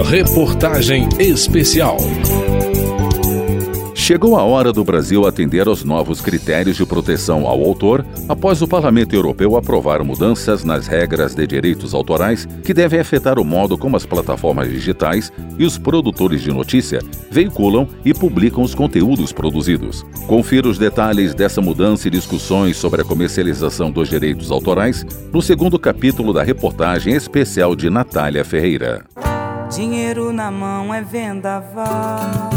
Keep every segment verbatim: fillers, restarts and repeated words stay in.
Reportagem especial. Chegou a hora do Brasil atender aos novos critérios de proteção ao autor após o Parlamento Europeu aprovar mudanças nas regras de direitos autorais que devem afetar o modo como as plataformas digitais e os produtores de notícia veiculam e publicam os conteúdos produzidos. Confira os detalhes dessa mudança e discussões sobre a comercialização dos direitos autorais no segundo capítulo da reportagem especial de Natália Ferreira. Dinheiro na mão é vendaval.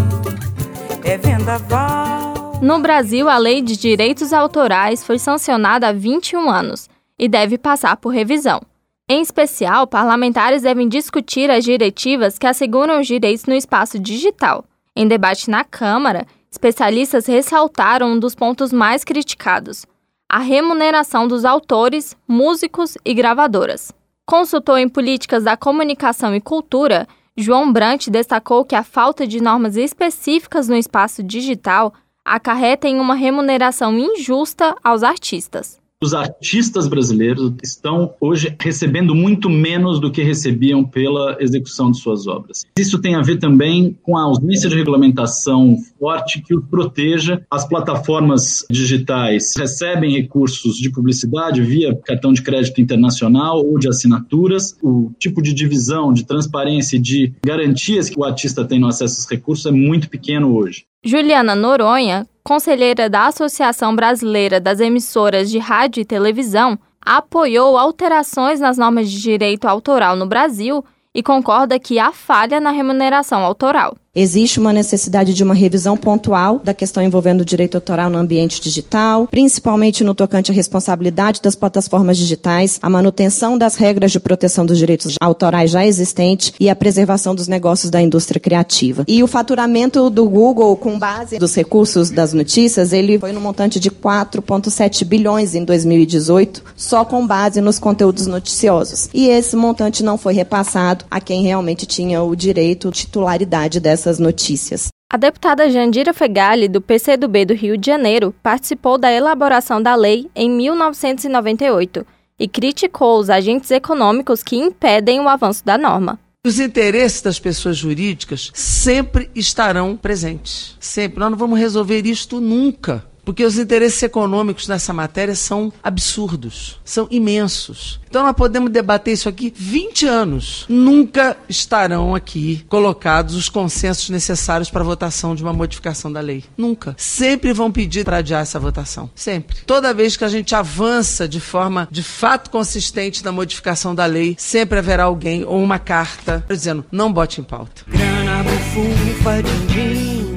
É vendaval. No Brasil, a Lei de Direitos Autorais foi sancionada há vinte e um anos e deve passar por revisão. Em especial, parlamentares devem discutir as diretivas que asseguram os direitos no espaço digital. Em debate na Câmara, especialistas ressaltaram um dos pontos mais criticados: a remuneração dos autores, músicos e gravadoras. Consultor em políticas da comunicação e cultura, João Brant destacou que a falta de normas específicas no espaço digital acarreta em uma remuneração injusta aos artistas. Os artistas brasileiros estão hoje recebendo muito menos do que recebiam pela execução de suas obras. Isso tem a ver também com a ausência de regulamentação forte que os proteja. As plataformas digitais recebem recursos de publicidade via cartão de crédito internacional ou de assinaturas. O tipo de divisão, de transparência e de garantias que o artista tem no acesso a esses recursos é muito pequeno hoje. Juliana Noronha, conselheira da Associação Brasileira das Emissoras de Rádio e Televisão, apoiou alterações nas normas de direito autoral no Brasil e concorda que há falha na remuneração autoral. Existe uma necessidade de uma revisão pontual da questão envolvendo o direito autoral no ambiente digital, principalmente no tocante à responsabilidade das plataformas digitais, a manutenção das regras de proteção dos direitos autorais já existentes e a preservação dos negócios da indústria criativa. E o faturamento do Google, com base nos recursos das notícias, ele foi no montante de quatro vírgula sete bilhões em dois mil e dezoito, só com base nos conteúdos noticiosos. E esse montante não foi repassado a quem realmente tinha o direito, titularidade dessa essas notícias. A deputada Jandira Fegali, do P C do B do Rio de Janeiro, participou da elaboração da lei em mil novecentos e noventa e oito e criticou os agentes econômicos que impedem o avanço da norma. Os interesses das pessoas jurídicas sempre estarão presentes. Sempre. Nós não vamos resolver isto nunca. Porque os interesses econômicos nessa matéria são absurdos, são imensos. Então nós podemos debater isso aqui vinte anos. Nunca estarão aqui colocados os consensos necessários para a votação de uma modificação da lei. Nunca. Sempre vão pedir para adiar essa votação. Sempre. Toda vez que a gente avança de forma de fato consistente na modificação da lei, sempre haverá alguém ou uma carta dizendo, não bote em pauta. Grana, bufufa, din-din.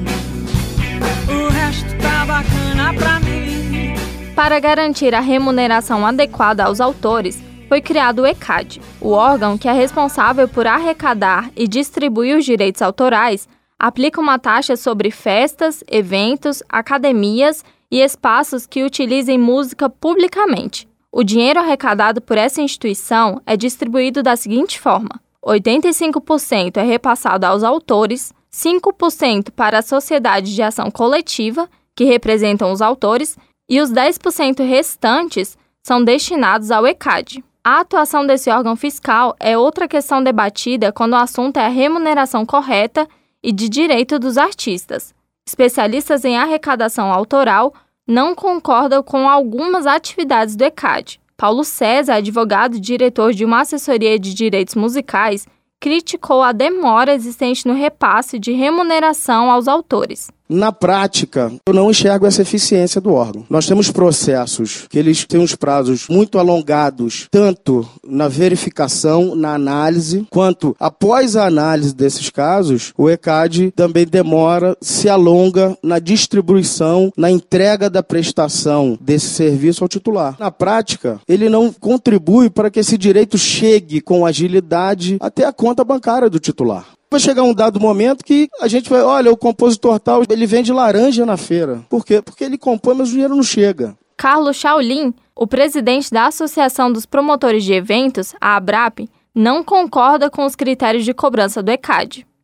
O resto tá bacana pra mim. Para garantir a remuneração adequada aos autores, foi criado o ECAD. O órgão, que é responsável por arrecadar e distribuir os direitos autorais, aplica uma taxa sobre festas, eventos, academias e espaços que utilizem música publicamente. O dinheiro arrecadado por essa instituição é distribuído da seguinte forma: oitenta e cinco por cento é repassado aos autores, cinco por cento para a Sociedade de Ação Coletiva, que representam os autores, e os dez por cento restantes são destinados ao ECAD. A atuação desse órgão fiscal é outra questão debatida quando o assunto é a remuneração correta e de direito dos artistas. Especialistas em arrecadação autoral não concordam com algumas atividades do ECAD. Paulo César, advogado e diretor de uma assessoria de direitos musicais, criticou a demora existente no repasse de remuneração aos autores. Na prática, eu não enxergo essa eficiência do órgão. Nós temos processos que eles têm uns prazos muito alongados, tanto na verificação, na análise, quanto após a análise desses casos, o ECAD também demora, se alonga na distribuição, na entrega da prestação desse serviço ao titular. Na prática, ele não contribui para que esse direito chegue com agilidade até a conta bancária do titular. Vai chegar um dado momento que a gente vai, olha, o compositor tal, ele vende laranja na feira. Por quê? Porque ele compõe, mas o dinheiro não chega. Carlos Shaolin, o presidente da Associação dos Promotores de Eventos, a ABRAP, não concorda com os critérios de cobrança do ECAD.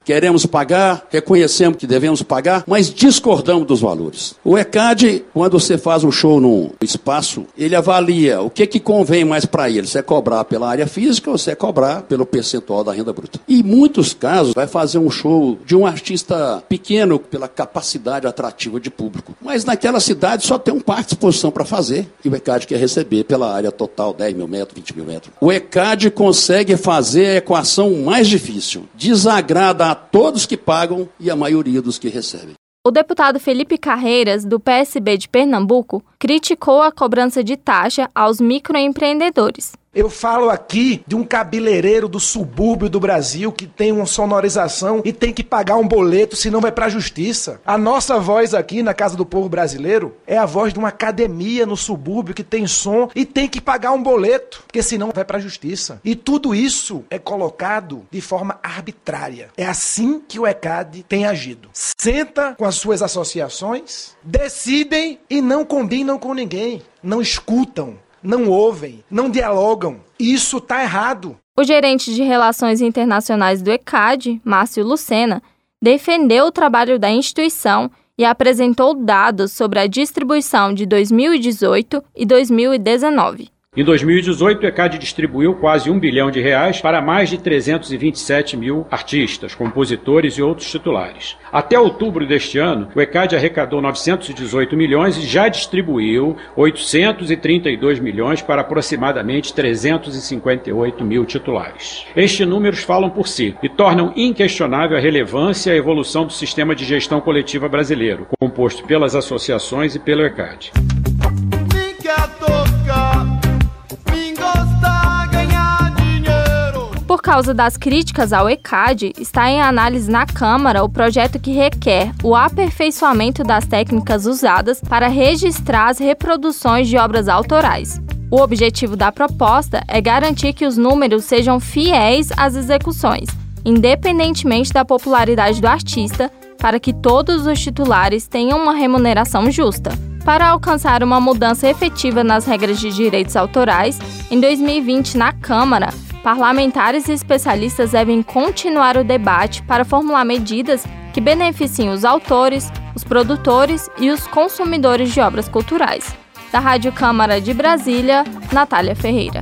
Queremos pagar, reconhecemos que devemos pagar, mas discordamos dos valores. O ECAD, quando você faz um show num espaço, ele avalia o que, que convém mais para ele. Se é cobrar pela área física ou se é cobrar pelo percentual da renda bruta. E em muitos casos, vai fazer um show de um artista pequeno pela capacidade atrativa de público. Mas naquela cidade só tem um parque de exposição para fazer e o ECAD quer receber pela área total, dez mil metros, vinte mil metros. O ECAD consegue fazer a equação mais difícil. Desagrada a todos que pagam e a maioria dos que recebem. O deputado Felipe Carreiras, do P S B de Pernambuco, criticou a cobrança de taxa aos microempreendedores. Eu falo aqui de um cabeleireiro do subúrbio do Brasil que tem uma sonorização e tem que pagar um boleto, senão vai para a justiça. A nossa voz aqui na Casa do Povo Brasileiro é a voz de uma academia no subúrbio que tem som e tem que pagar um boleto, porque senão vai para a justiça. E tudo isso é colocado de forma arbitrária. É assim que o ECAD tem agido. Senta com as suas associações, decidem e não combinam com ninguém, não escutam, não ouvem, não dialogam. Isso está errado. O gerente de Relações Internacionais do ECAD, Márcio Lucena, defendeu o trabalho da instituição e apresentou dados sobre a distribuição de dois mil e dezoito e dois mil e dezenove. Em dois mil e dezoito, o ECAD distribuiu quase um bilhão de reais para mais de trezentos e vinte e sete mil artistas, compositores e outros titulares. Até outubro deste ano, o ECAD arrecadou novecentos e dezoito milhões e já distribuiu oitocentos e trinta e dois milhões para aproximadamente trezentos e cinquenta e oito mil titulares. Estes números falam por si e tornam inquestionável a relevância e a evolução do sistema de gestão coletiva brasileiro, composto pelas associações e pelo ECAD. Por causa das críticas ao ECAD, está em análise na Câmara o projeto que requer o aperfeiçoamento das técnicas usadas para registrar as reproduções de obras autorais. O objetivo da proposta é garantir que os números sejam fiéis às execuções, independentemente da popularidade do artista, para que todos os titulares tenham uma remuneração justa. Para alcançar uma mudança efetiva nas regras de direitos autorais, em dois mil e vinte, na Câmara, parlamentares e especialistas devem continuar o debate para formular medidas que beneficiem os autores, os produtores e os consumidores de obras culturais. Da Rádio Câmara de Brasília, Natália Ferreira.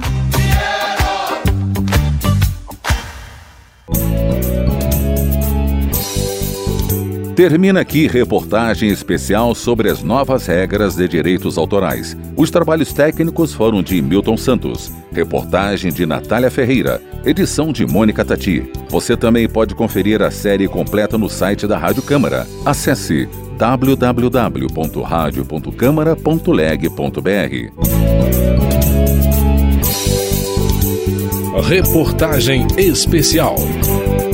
Termina aqui reportagem especial sobre as novas regras de direitos autorais. Os trabalhos técnicos foram de Milton Santos, reportagem de Natália Ferreira, edição de Mônica Tati. Você também pode conferir a série completa no site da Rádio Câmara. Acesse w w w ponto radio ponto câmara ponto leg ponto b r. Reportagem especial.